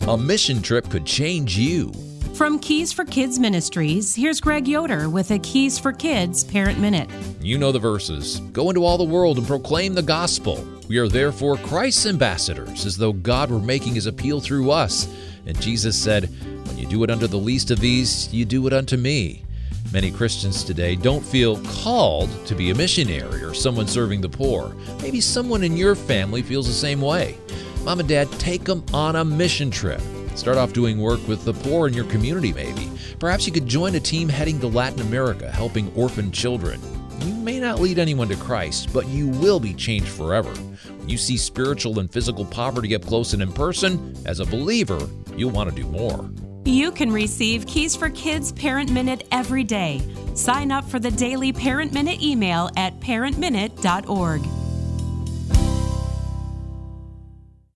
A mission trip could change you. From Keys for Kids Ministries, here's Greg Yoder with a Keys for Kids Parent Minute. You know the verses. Go into all the world and proclaim the gospel. We are therefore Christ's ambassadors, as though God were making his appeal through us. And Jesus said, when you do it unto the least of these, you do it unto me. Many Christians today don't feel called to be a missionary or someone serving the poor. Maybe someone in your family feels the same way. Mom and Dad, take them on a mission trip. Start off doing work with the poor in your community, maybe. Perhaps you could join a team heading to Latin America, helping orphan children. You may not lead anyone to Christ, but you will be changed forever. When you see spiritual and physical poverty up close and in person, as a believer, you'll want to do more. You can receive Keys for Kids Parent Minute every day. Sign up for the daily Parent Minute email at parentminute.org.